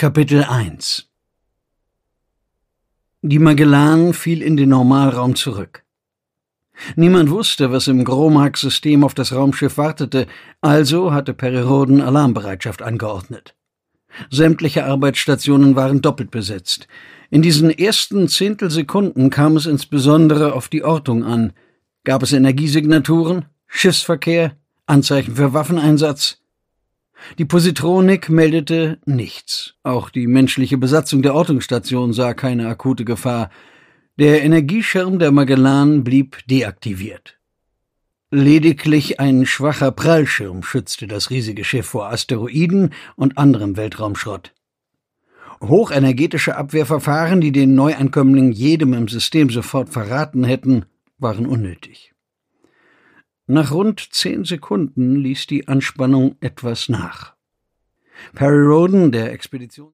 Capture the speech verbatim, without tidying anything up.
Kapitel eins Die Magellan fiel in den Normalraum zurück. Niemand wusste, was im Gromax-System auf das Raumschiff wartete, also hatte Perry Rhodan Alarmbereitschaft angeordnet. Sämtliche Arbeitsstationen waren doppelt besetzt. In diesen ersten Zehntelsekunden kam es insbesondere auf die Ortung an. Gab es Energiesignaturen, Schiffsverkehr, Anzeichen für Waffeneinsatz? Die Positronik meldete nichts. Auch die menschliche Besatzung der Ortungsstation sah keine akute Gefahr. Der Energieschirm der Magellan blieb deaktiviert. Lediglich ein schwacher Prallschirm schützte das riesige Schiff vor Asteroiden und anderem Weltraumschrott. Hochenergetische Abwehrverfahren, die den Neuankömmling jedem im System sofort verraten hätten, waren unnötig. Nach rund zehn Sekunden ließ die Anspannung etwas nach. Perry Rhodan, der Expedition